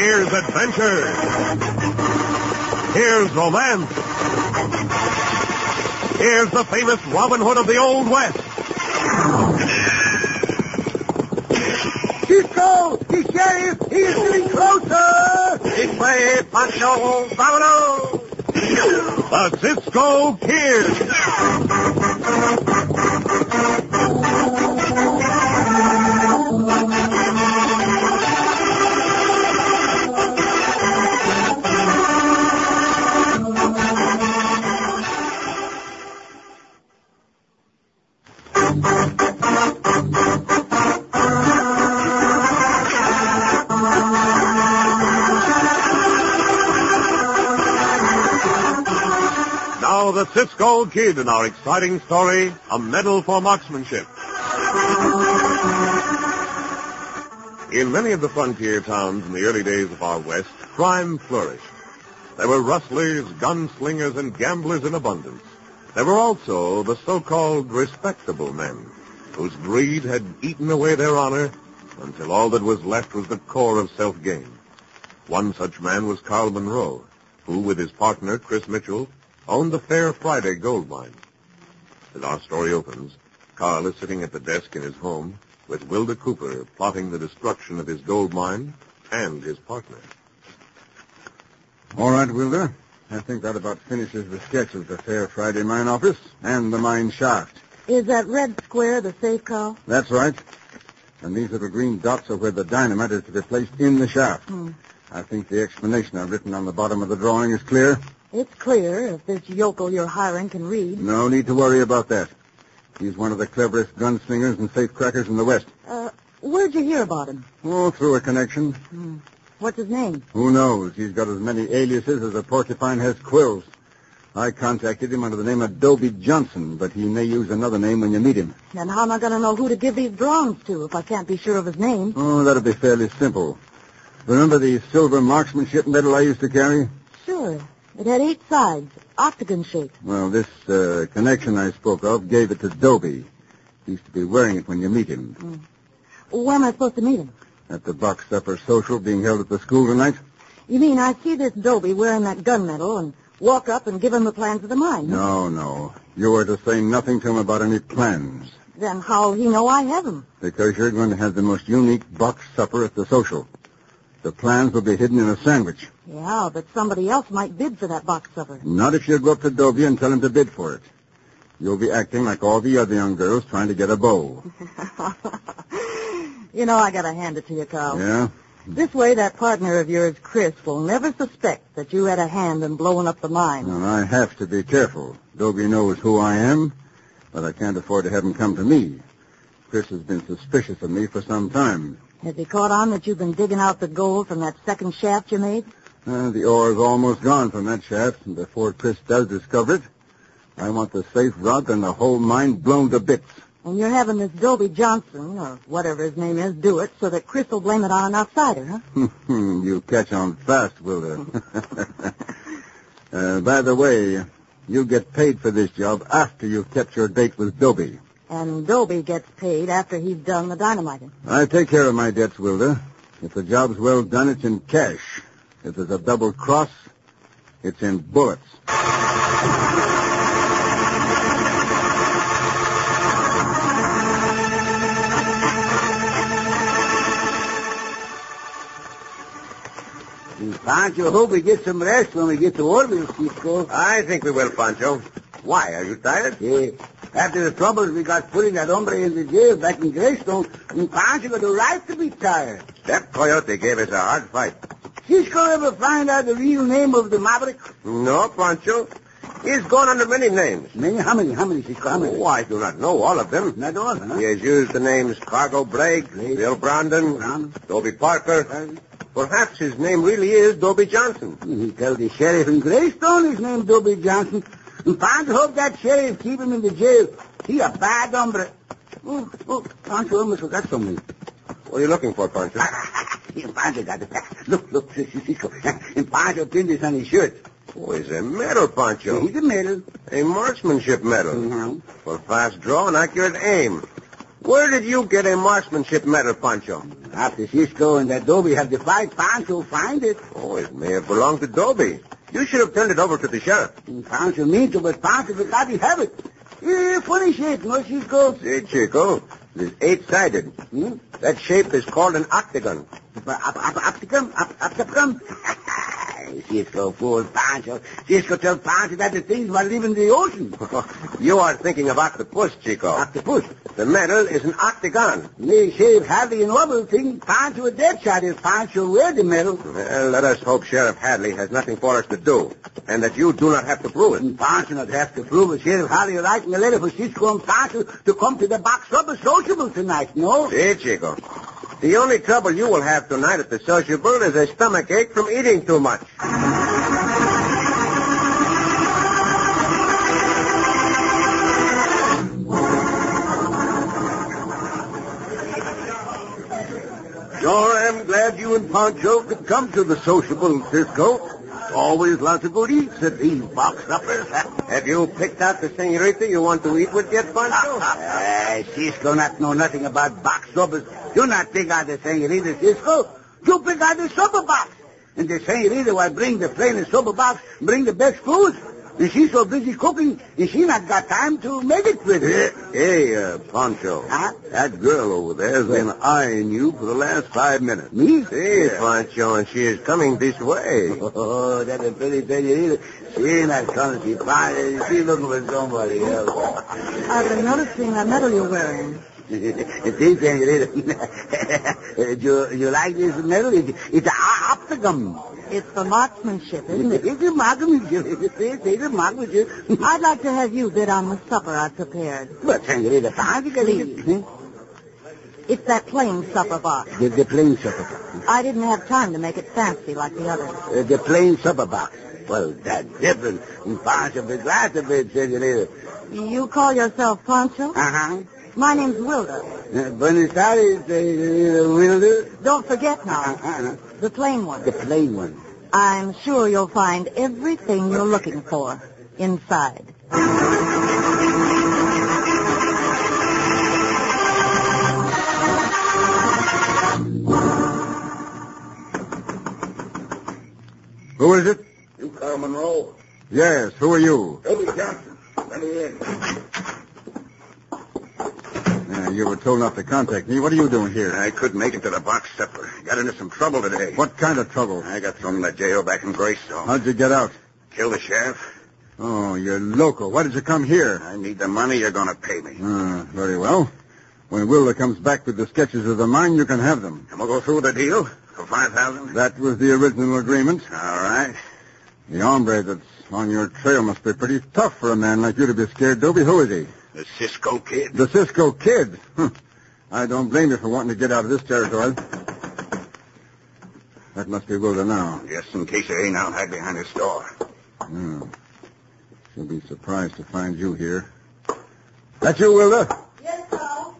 Here's adventure. Here's romance. Here's the famous Robin Hood of the Old West. Cisco! The sheriff! He is getting closer! This way, Pancho! Vámonos! The Cisco Kid! The Cisco Kid in our exciting story, A Medal for Marksmanship. In many of the frontier towns in the early days of our West, crime flourished. There were rustlers, gunslingers, and gamblers in abundance. There were also the so-called respectable men, whose greed had eaten away their honor until all that was left was the core of self-gain. One such man was Carl Monroe, who, with his partner, Chris Mitchell, owned the Fair Friday gold mine. As our story opens, Carl is sitting at the desk in his home with Wilda Cooper plotting the destruction of his gold mine and his partner. All right, Wilda. I think that about finishes the sketch of the Fair Friday mine office and the mine shaft. Is that red square the safe, Carl? That's right. And these little green dots are where the dynamite is to be placed in the shaft. I think the explanation I've written on the bottom of the drawing is clear. It's clear if this yokel you're hiring can read. No need to worry about that. He's one of the cleverest gunslingers and safecrackers in the West. Where'd you hear about him? Oh, through a connection. What's his name? Who knows? He's got as many aliases as a porcupine has quills. I contacted him under the name of Dobie Johnson, but he may use another name when you meet him. And how am I going to know who to give these drawings to if I can't be sure of his name? Oh, that'll be fairly simple. Remember the silver marksmanship medal I used to carry? Sure. It had 8 sides, octagon-shaped. Well, this connection I spoke of gave it to Dobie. He used to be wearing it when you meet him. Where am I supposed to meet him? At the box supper social being held at the school tonight. You mean I see this Dobie wearing that gun medal and walk up and give him the plans of the mine? No. You are to say nothing to him about any plans. Then how'll he know I have them? Because you're going to have the most unique box supper at the social. The plans will be hidden in a sandwich. Yeah, but somebody else might bid for that box supper. Not if you go up to Dobie and tell him to bid for it. You'll be acting like all the other young girls trying to get a beau. You know, I gotta hand it to you, Carl. Yeah? This way, that partner of yours, Chris, will never suspect that you had a hand in blowing up the mine. Well, I have to be careful. Dobie knows who I am, but I can't afford to have him come to me. Chris has been suspicious of me for some time. Has he caught on that you've been digging out the gold from that second shaft you made? The ore's almost gone from that shaft, and before Chris does discover it, I want the safe rock and the whole mine blown to bits. And you're having this Dobie Johnson, or whatever his name is, do it so that Chris will blame it on an outsider, huh? You catch on fast, Wilda. By the way, you get paid for this job after you've kept your date with Dobie. And Dobie gets paid after he's done the dynamiting. I take care of my debts, Wilda. If the job's well done, it's in cash. If there's a double cross, it's in bullets. Pancho, hope we get some rest when we get to Orville, Cisco. I think we will, Pancho. Why? Are you tired? Yeah. After the troubles we got putting that hombre in the jail back in Greystone, Pancho got the right to be tired. That coyote gave us a hard fight. Cisco ever find out the real name of the maverick? No, Pancho. He's gone under many names. How many, Cisco? How many? Oh, I do not know all of them. Not all, huh? He has used the names Cargo Blake, Bill Brandon, Dobie Parker. Perhaps his name really is Dobie Johnson. He told the sheriff in Greystone his name Dobie Johnson. And Pancho hope that sheriff keep him in the jail. He a bad hombre. Oh, Pancho almost forgot something. What are you looking for, Pancho? Pancho got it. Look, Cisco. And Pancho pinned this on his shirt. Oh, it's a medal, Pancho. He's a medal. A marksmanship medal. Mm-hmm. For fast draw and accurate aim. Where did you get a marksmanship medal, Pancho? After Cisco and that Dobie have the fight, Pancho find it. Oh, it may have belonged to Dobie. You should have turned it over to the sheriff. Pancho mean to, but Pancho forgot he have it. Yeah, funny shape, no, Cisco? Say, Chico, it's eight-sided. Hmm? That shape is called an octagon. Octagon? Cisco fool Pancho. Cisco tell Pancho that the things were leaving the ocean. You are thinking of octopus, Chico. Octopus. The medal is an octagon. They shave Hadley and Orville thing. Pancho a dead shot if Pancho wear the medal. Well, let us hope Sheriff Hadley has nothing for us to do, and that you do not have to prove it. And Pancho not have to prove it. Sheriff Hadley writing a letter for Cisco and Pancho to come to the box supper sociable tonight, no? See, Chico. The only trouble you will have tonight at the sociable is a stomach ache from eating too much. Sure am glad you and Pancho could come to the sociable, Cisco. Always lots of good eats at these box suppers. Have you picked out the senorita you want to eat with yet, Pancho? Cisco not know nothing about box suppers. You not pick out the senorita, Cisco. You pick out the supper box. And the senorita will bring the plain supper box, bring the best food. And she's so busy cooking, and she not got time to make it with her. Hey, Pancho. Huh? That girl over there has been eyeing you for the last 5 minutes. Me? See, Pancho, and she is coming this way. Oh, that's a pretty senorita. She not coming. She's looking for somebody else. I've been noticing that medal you're wearing. See, senorita. You like this medal? It's an octagon. It's the marksmanship, isn't it? It's a marksmanship. It's a marksmanship. I'd like to have you bid on the supper I've prepared. But, senorita, Please. It's that plain supper box. The plain supper box. I didn't have time to make it fancy like the others. The plain supper box. Well, that's different. Pancho be glad to be, senorita. You call yourself Pancho? Uh-huh. My name's Wilda. Buenos Aires, Wilder. Don't forget now. The plain one. The plain one. I'm sure you'll find everything you're looking for inside. Who is it? You Carl Monroe. Yes, who are you? Dobie Johnson. Let me in. You were told not to contact me. What are you doing here? I couldn't make it to the box supper. Got into some trouble today. What kind of trouble? I got thrown in the jail back in Greystone. How'd you get out? Killed the sheriff. Oh, you're loco. Why did you come here? I need the money you're going to pay me. Very well. When Wilder comes back with the sketches of the mine, you can have them. And we'll go through the deal for $5,000. That was the original agreement. All right. The hombre that's on your trail must be pretty tough for a man like you to be scared, Dobie. Who is he? The Cisco Kid. The Cisco Kid? I don't blame you for wanting to get out of this territory. That must be Wilder now. Just in case it ain't out hide behind his store. She'll be surprised to find you here. That you, Wilder? Yes, Carl.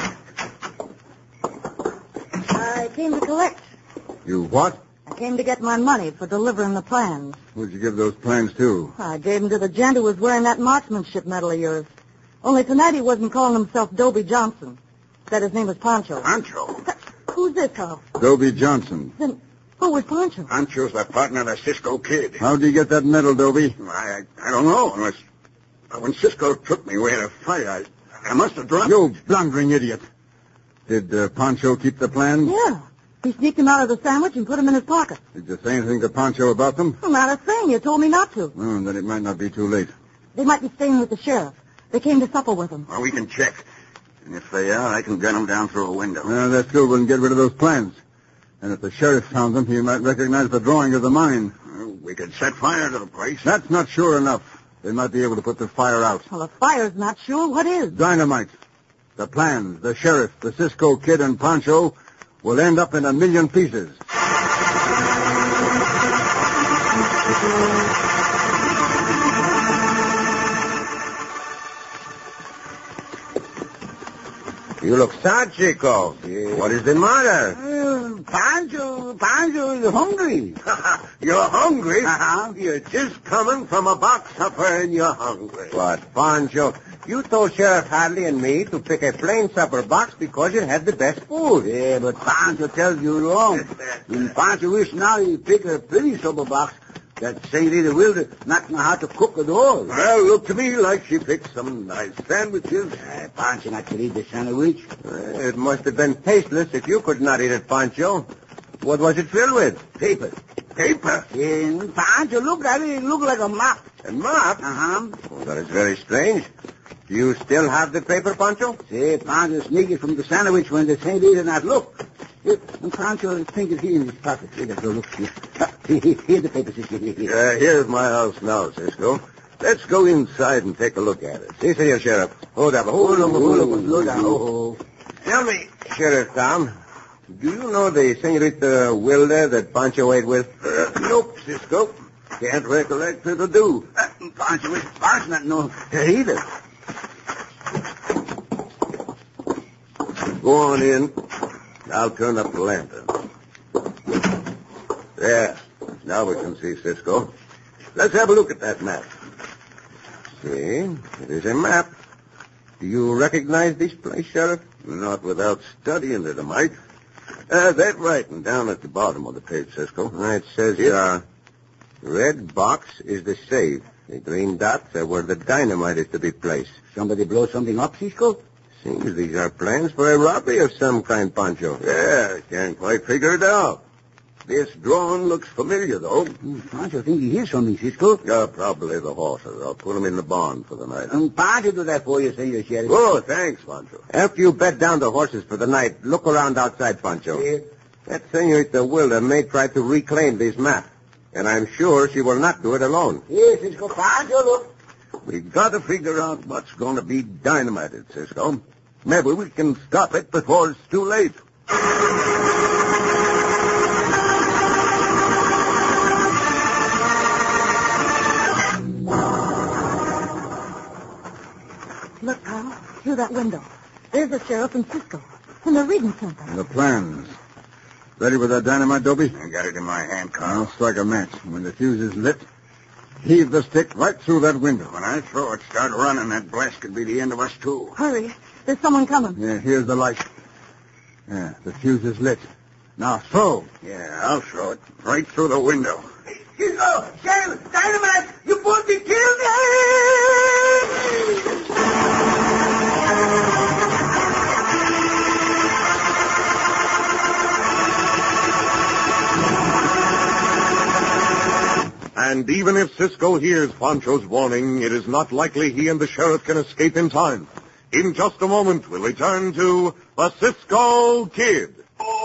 I came to collect. You what? I came to get my money for delivering the plans. Who'd you give those plans to? I gave them to the gent who was wearing that marksmanship medal of yours. Only tonight he wasn't calling himself Dobie Johnson. Said his name was Pancho. Pancho? Who's this, Carl? Dobie Johnson. Then who was Pancho? Pancho's the partner of the Cisco Kid. How'd you get that medal, Dobie? I don't know. Unless when Cisco took me, we had a fight. I must have dropped. You blundering idiot. Did Pancho keep the plans? Yeah. He sneaked him out of the sandwich and put him in his pocket. Did you say anything to Pancho about them? Well, not a thing. You told me not to. Oh, then it might not be too late. They might be staying with the sheriff. They came to supper with him. Well, we can check. And if they are, I can gun them down through a window. Well, that still wouldn't get rid of those plans. And if the sheriff found them, he might recognize the drawing of the mine. Well, we could set fire to the place. That's not sure enough. They might be able to put the fire out. Well, if fire's not sure, what is? Dynamite. The plans, the sheriff, the Cisco Kid, and Pancho will end up in 1,000,000 pieces. You look sad, Chico. Yeah. What is the matter? Pancho is hungry. You're hungry? Uh-huh. You're just coming from a box supper and you're hungry. What, Pancho? You told Sheriff Hadley and me to pick a plain supper box because it had the best food. Yeah, but Pancho tells you wrong. And Pancho wish now he pick a pretty supper box that Senorita Wilder not know how to cook at all. Well, looked to me like she picked some nice sandwiches. Pancho not to eat the sandwich. It must have been tasteless if you could not eat it, Pancho. What was it filled with? Paper. Paper? And Pancho, look at it. It looked like a map. A map? Uh-huh. Well, that is very strange. Do you still have the paper, Pancho? See, Pancho sneak it from the sandwich when the Senorita not look. And Pancho think it here in his pocket. Here, look. Here's the paper, Cisco. Here's my house now, Cisco. Let's go inside and take a look at it. See, Senor Sheriff. Hold up. Slow down. Tell me, Sheriff Tom, do you know the Senorita Wilder that Pancho ate with? Nope, Cisco. Can't recollect who to do. Pancho not know her either. Go on in. I'll turn up the lantern. There. Now we can see Cisco. Let's have a look at that map. See, it is a map. Do you recognize this place, Sheriff? Not without studying it, I might. That writing down at the bottom of the page, Cisco. It says here, red box is the safe. The green dots are where the dynamite is to be placed. Somebody blow something up, Cisco? Seems these are plans for a robbery of some kind, Pancho. Yeah, I can't quite figure it out. This drawing looks familiar, though. Pancho think he hears something, Cisco. Probably the horses. I'll put them in the barn for the night. Pancho do that for you, Senor Sheriff. Oh, thanks, Pancho. After you bed down the horses for the night, look around outside, Pancho. Yeah. That Senorita Wilder may try to reclaim this map, and I'm sure she will not do it alone. Yes, Cisco. Pancho, look. We got to figure out what's going to be dynamited, Cisco. Maybe we can stop it before it's too late. Look, Carl, through that window. There's the sheriff and Cisco. And they're reading something. And the plans. Ready with that dynamite, Dobie? I got it in my hand, Carl. I'll strike a match. When the fuse is lit, heave the stick right through that window. When I throw it, start running. That blast could be the end of us, too. Hurry. There's someone coming. Yeah, here's the light. Yeah, the fuse is lit. Now throw. Yeah, I'll throw it right through the window. Cisco! Sheriff! Dynamite! You both be killed! And even if Cisco hears Pancho's warning, it is not likely he and the sheriff can escape in time. In just a moment, we'll return to the Cisco Kid.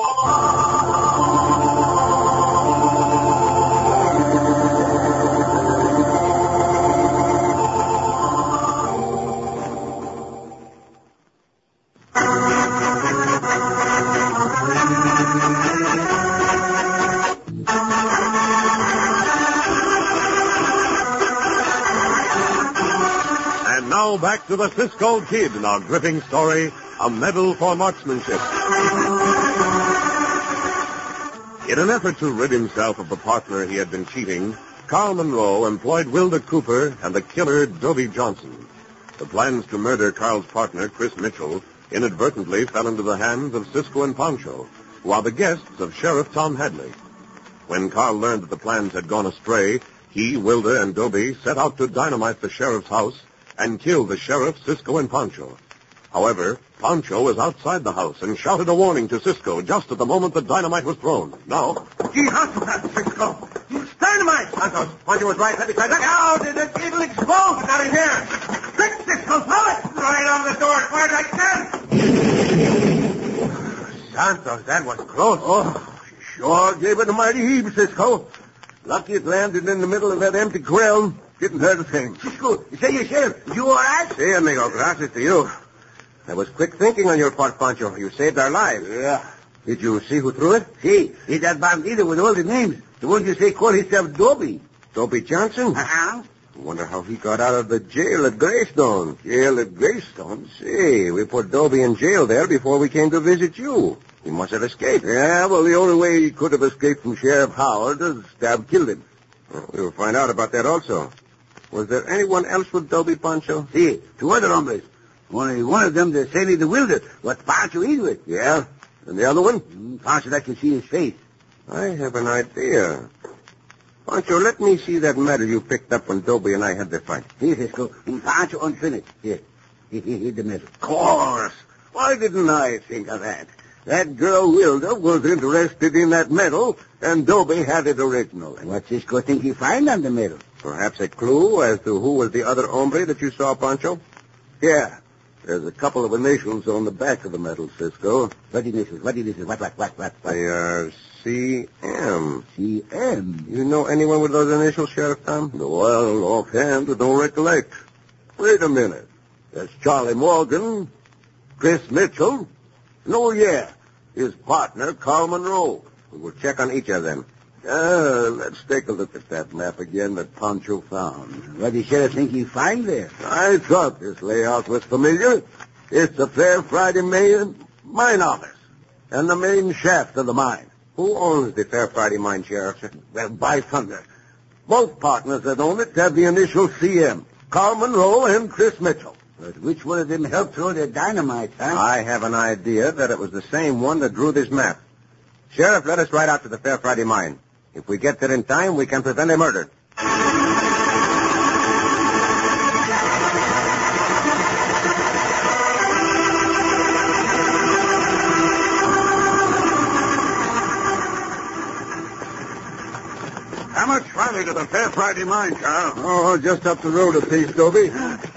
And now back to the Cisco Kid in our gripping story, A Medal for Marksmanship. In an effort to rid himself of the partner he had been cheating, Carl Monroe employed Wilder Cooper and the killer Dobie Johnson. The plans to murder Carl's partner, Chris Mitchell, inadvertently fell into the hands of Cisco and Pancho, who are the guests of Sheriff Tom Hadley. When Carl learned that the plans had gone astray, he, Wilder, and Dobie set out to dynamite the sheriff's house and kill the sheriff, Cisco, and Pancho. However, Pancho was outside the house and shouted a warning to Cisco just at the moment the dynamite was thrown. Now... Gee, how's Cisco? It's dynamite! Pancho was right. Let me try that. How did it? It'll explode. Not in here. Quick, Cisco, throw it! Right on the door, quiet like that. Santos, that was close. Oh, sure gave it a mighty heave, Cisco. Lucky it landed in the middle of that empty grill. Didn't hurt a thing. Cisco, say you, Sheriff. You all right? See, amigo, gracias to you. That was quick thinking on your part, Pancho. You saved our lives. Yeah. Did you see who threw it? See, it's that bandito with all the names. The one you say called himself Dobie. Dobie Johnson? Uh-huh. I wonder how he got out of the jail at Greystone. Jail at Greystone? See, we put Dobie in jail there before we came to visit you. He must have escaped. Yeah, well, the only way he could have escaped from Sheriff Howard is to have killed him. Well, we'll find out about that also. Was there anyone else with Dobie, Pancho? See, two other hombres. Only one of them, the Sandy the Wilder, what Pancho eat with. Yeah? And the other one? Pancho like to see his face. I have an idea. Pancho, let me see that medal you picked up when Dobie and I had the fight. Here, Cisco. Pancho unfinished. Here the medal. Of course. Why didn't I think of that? That girl Wilder was interested in that medal, and Dobie had it original. What Cisco think he find on the medal? Perhaps a clue as to who was the other hombre that you saw, Pancho? Yeah. There's a couple of initials on the back of the medal, Cisco. What initials? What? They are C.M. C.M.? You know anyone with those initials, Sheriff Tom? Well, offhand, I don't recollect. Wait a minute. That's Charlie Morgan, Chris Mitchell, and yeah, his partner, Carl Monroe. We'll check on each of them. Let's take a look at that map again that Pancho found. What the sheriff think he find there? I thought this layout was familiar. It's the Fair Friday mine office and the main shaft of the mine. Who owns the Fair Friday mine, Sheriff? Well, by thunder. Both partners that own it have the initial CM, Carl Monroe and Chris Mitchell. But which one of them helped throw their dynamite, huh? I have an idea that it was the same one that drew this map. Sheriff, let us ride out to the Fair Friday mine. If we get there in time, we can prevent a murder. How much farther to the Fair Friday mine, Carl? Oh, just up the road a piece, Dobie.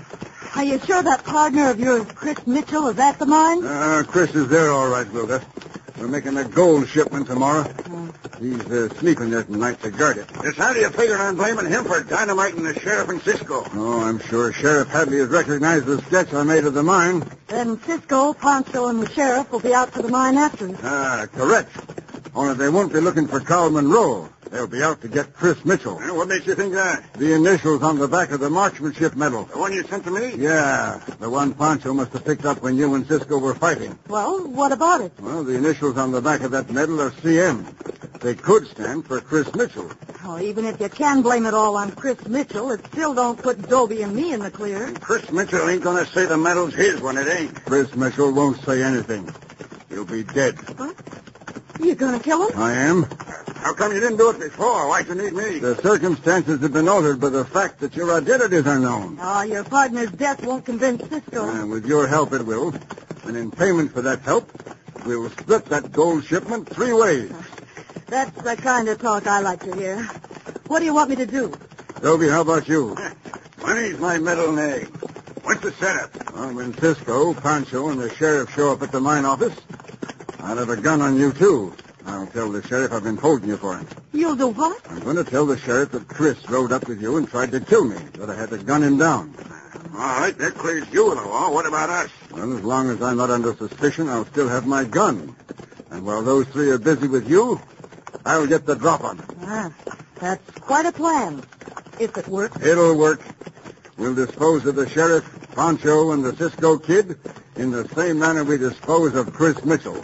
Are you sure that partner of yours, Chris Mitchell, is at the mine? Chris is there all right, Wilder. We're making a gold shipment tomorrow. He's sleeping there tonight to guard it. Just how do you figure on blaming him for dynamiting the sheriff in Cisco? Oh, I'm sure Sheriff Hadley has recognized the sketch I made of the mine. Then Cisco, Pancho, and the sheriff will be out to the mine after us. Correct. Only they won't be looking for Carl Monroe. They'll be out to get Chris Mitchell. What makes you think that? The initials on the back of the marksmanship medal. The one you sent to me? Yeah, the one Pancho must have picked up when you and Cisco were fighting. Well, what about it? Well, the initials on the back of that medal are CM. They could stand for Chris Mitchell. Oh, even if you can blame it all on Chris Mitchell, it still don't put Dobie and me in the clear. Chris Mitchell ain't going to say the medal's his when it ain't. Chris Mitchell won't say anything. He'll be dead. What? You going to kill him? I am. How come you didn't do it before? Why'd you need me? The circumstances have been altered by the fact that your identities are known. Oh, your partner's death won't convince Cisco. And with your help, it will. And in payment for that help, we'll split that gold shipment 3 ways. That's the kind of talk I like to hear. What do you want me to do? Dobie, how about you? Money's my middle name. What's the setup? Well, when Cisco, Pancho, and the sheriff show up at the mine office, I'll have a gun on you, too. I'll tell the sheriff I've been holding you for it. You'll do what? I'm going to tell the sheriff that Chris rode up with you and tried to kill me, but I had to gun him down. All right, that clears you of the law. What about us? Well, as long as I'm not under suspicion, I'll still have my gun. And while those 3 are busy with you, I'll get the drop on them. Ah, that's quite a plan, if it works. It'll work. We'll dispose of the sheriff, Pancho, and the Cisco kid in the same manner we dispose of Chris Mitchell.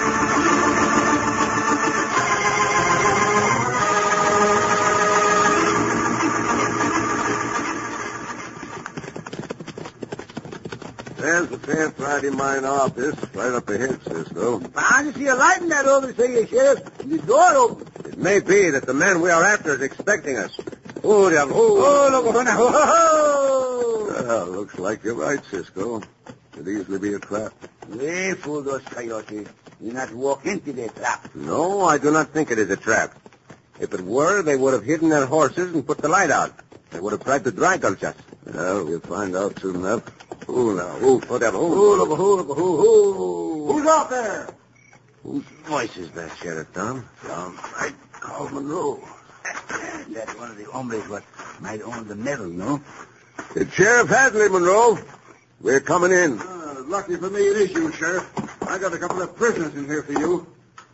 There's the Fair Friday mine office, right up ahead, Cisco. I see a light in that over there, Sheriff. The door open. It may be that the man we are after is expecting us. Oh, diablo. Looks like you're right, Cisco. Could easily be a trap. They fool those coyotes. You not walk into their trap. No, I do not think it is a trap. If it were, they would have hidden their horses and put the light out. They would have tried to dry gulch us. Well, we'll find out soon enough. Who's out there? Whose voice is that, Sheriff Tom? Right, Carl Monroe. That's one of the hombres what might own the medal, no? It's Sheriff Hadley, Monroe. We're coming in. Lucky for me it is you, Sheriff. I got a couple of prisoners in here for you.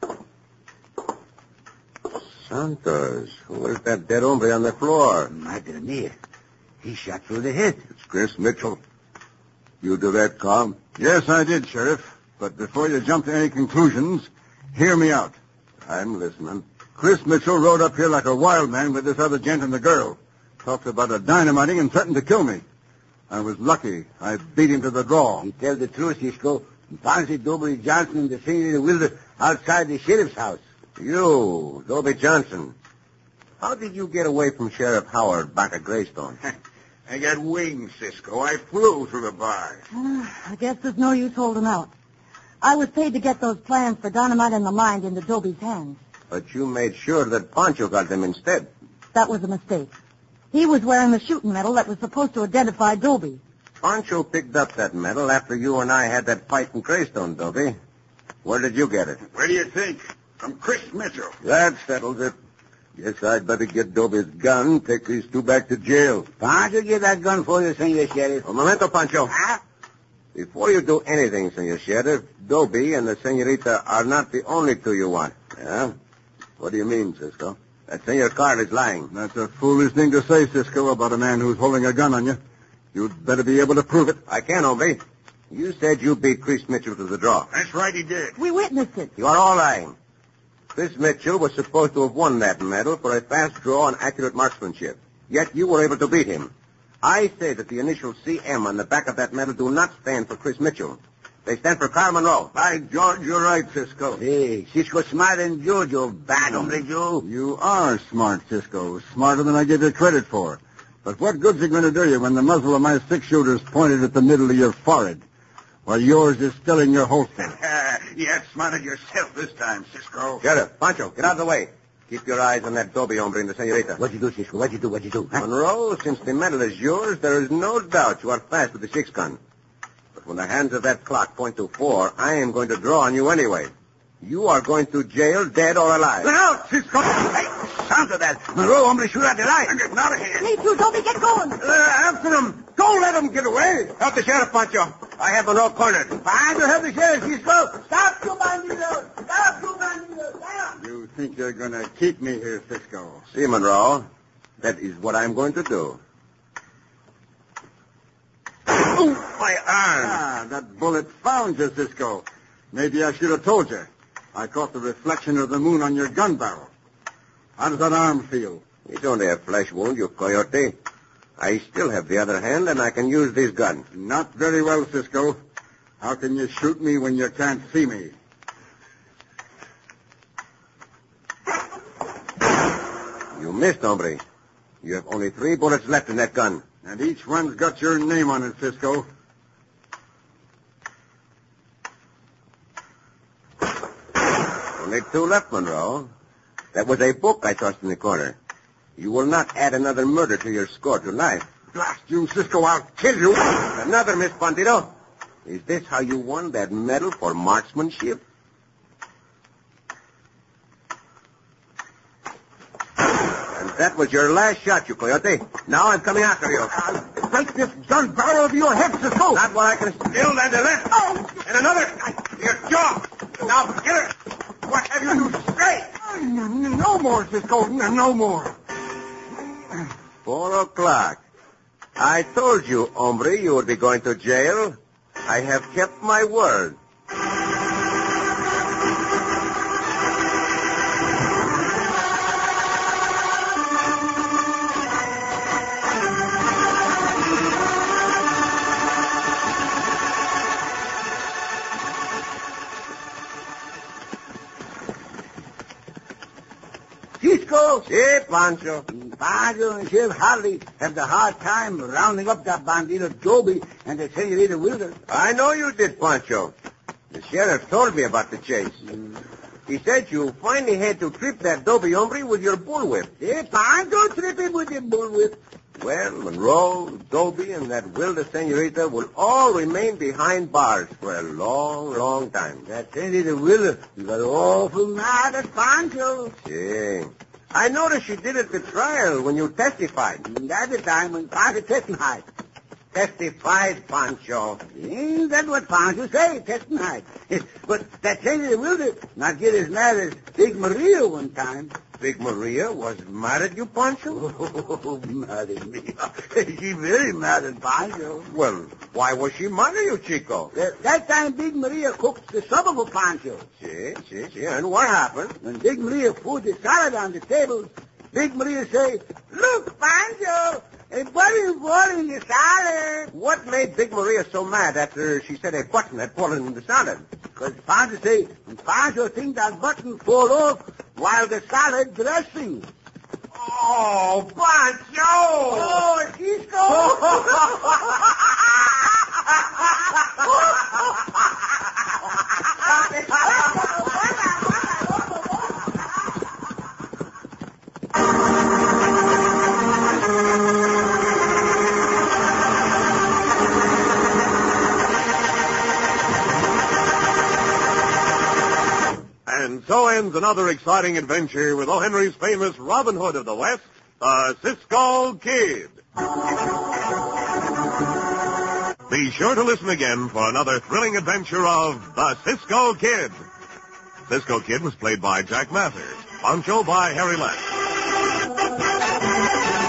Santos, where's that dead hombre on the floor? Madre mia. He shot through the head. It's Chris Mitchell. You do that, Carl? Yes, I did, Sheriff. But before you jump to any conclusions, hear me out. I'm listening. Chris Mitchell rode up here like a wild man with this other gent and the girl. Talked about a dynamiting and threatened to kill me. I was lucky. I beat him to the draw. You tell the truth, Cisco. Fancy Dobie Johnson and the Senator Wilder outside the sheriff's house. You, Dobie Johnson. How did you get away from Sheriff Howard back at Greystone? I got wings, Cisco. I flew through the bars. I guess there's no use holding out. I was paid to get those plans for dynamite in the mine into Dobie's hands. But you made sure that Pancho got them instead. That was a mistake. He was wearing the shooting medal that was supposed to identify Dobie. Pancho picked up that medal after you and I had that fight in Greystone, Dobie. Where did you get it? Where do you think? From Chris Mitchell. That settles it. Guess I'd better get Dobie's gun, take these two back to jail. Pancho, get that gun for you, Senor Sheriff. Un momento, Pancho. Huh? Before you do anything, Senor Sheriff, Dobie and the senorita are not the only two you want. Yeah? What do you mean, Cisco? That Senor Carl is lying. That's a foolish thing to say, Cisco, about a man who's holding a gun on you. You'd better be able to prove it. I can, hombre. You said you beat Chris Mitchell to the draw. That's right, he did. We witnessed it. You are all lying. Chris Mitchell was supposed to have won that medal for a fast draw and accurate marksmanship. Yet you were able to beat him. I say that the initials CM on the back of that medal do not stand for Chris Mitchell. They stand for Carl Monroe. By George, you're right, Cisco. Hey, Cisco smarter than Joe, bad hombre, Joe. You are smart, Cisco. Smarter than I give you credit for. But what good's it going to do you when the muzzle of my six-shooter's pointed at the middle of your forehead, while yours is still in your holster? You outsmarted yourself this time, Cisco. Sheriff, Pancho, get out of the way. Keep your eyes on that Dobie hombre and the senorita. What you do, Cisco? What you do? Huh? Monroe, since the medal is yours, there is no doubt you are fast with the six-gun. But when the hands of that clock point to 4, I am going to draw on you anyway. You are going to jail, dead or alive. Look out, Cisco! Hey, sound of that. Monroe, hombre, shoot out the light. I'm getting out of here. Me too, Dobie, get going. After them. Don't let them get away. Help the sheriff, Pancho. I have Monroe cornered. Fine to help the sheriff, Cisco. Stop, you bandidos. Stop, you bandidos. Stop. You think you're going to keep me here, Cisco? See, Monroe, that is what I'm going to do. Oh, my arm. Ah, that bullet found you, Cisco. Maybe I should have told you. I caught the reflection of the moon on your gun barrel. How does that arm feel? It's only a flesh wound, you coyote. I still have the other hand, and I can use this gun. Not very well, Cisco. How can you shoot me when you can't see me? You missed, hombre. You have only 3 bullets left in that gun. And each one's got your name on it, Cisco. Only 2 left, Monroe. That was a book I tossed in the corner. You will not add another murder to your score tonight. Blast you, Cisco, I'll kill you. Another, Miss Bandito. Is this how you won that medal for marksmanship? And that was your last shot, you coyote. Now I'm coming after you. I'll break this gun barrel over your head, Cisco. Not while I can still land the left. Oh. And another. Your jaw. Now, get her. What have you to say? No more, Cisco. No more. 4 o'clock. I told you, hombre, you would be going to jail. I have kept my word. Cisco. Si, Pancho. Pancho and Sheriff Harley have the hard time rounding up that bandito Dobie and the senorita Wilder. I know you did, Pancho. The sheriff told me about the chase. He said you finally had to trip that Dobie hombre with your bullwhip. Hey, Pancho trip him with the bullwhip. Well, Monroe, Dobie, and that Wilder senorita will all remain behind bars for a long, long time. That senorita Wilder, you got awful mad at Pancho. See. I noticed you did at the trial when you testified. That's the time when Pancho testified. Testified, Pancho. Ain't that what Pancho say, testified. But that senorita Wilder not get as mad as Big Maria one time. Big Maria was mad at you, Pancho? Oh, mad at me. She very mad at Pancho. Well, why was she mad at you, Chico? That time Big Maria cooked the supper for Pancho. See. And what happened? When Big Maria put the salad on the table, Big Maria say, "Look, Pancho, a button falling in the salad." What made Big Maria so mad after she said a button had fallen in the salad? Because Pancho say, Pancho think that button fall off while the salad dressing. Oh, Pancho! Oh, And so ends another exciting adventure with O. Henry's famous Robin Hood of the West, the Cisco Kid. Be sure to listen again for another thrilling adventure of the Cisco Kid. Cisco Kid was played by Jack Mathers, Pancho by Harry Less.